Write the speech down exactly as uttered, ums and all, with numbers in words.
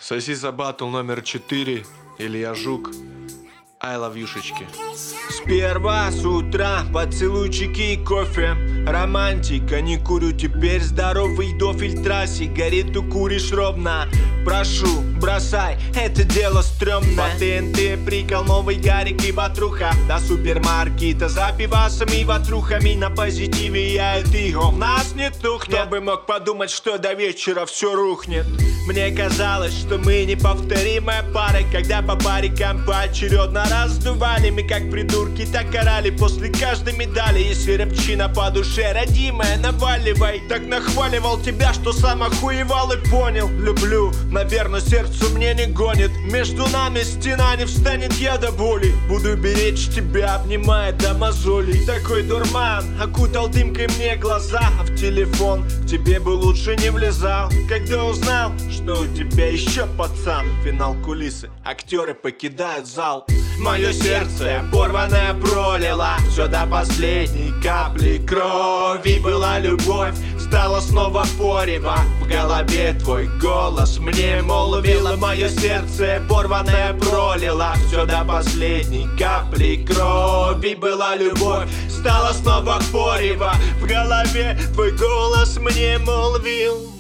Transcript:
Сосиса батл номер четыре. Илья Жук. I love юшечки. Сперва с утра поцелуйчики и кофе. Романтика, не курю теперь. Здоровый до фильтра, сигарету куришь ровно. Прошу, бросай, это дело стрёмное. По ТНТ прикол, новый Гарик и Батруха. До супермаркета за пивасами и ватрухами. На позитиве я и ты, он в нас не тухнет. Кто бы мог подумать, что до вечера все рухнет. Мне казалось, что мы неповторимая пара, когда по парикам поочередно раздували. Мы как придурки так орали после каждой медали. Если рыбчина по душе родимая, наваливай. Так нахваливал тебя, что сам охуевал и понял. Люблю, наверное, сердце мне не гонит. Между нами стена не встанет, я до боли. Буду беречь тебя, обнимая до мозолей. Такой дурман окутал дымкой мне глаза. А в телефон к тебе бы лучше не влезал. Когда узнал, что у тебя еще пацан. Финал кулисы, актеры покидают зал. Мое сердце порванное пролило все до последней капли крови. Была любовь, стала снова порева. В голове твой голос мне молвила. Мое сердце порванное пролило все до последней капли крови. Была любовь, стала снова порева. В голове твой голос мне молвил.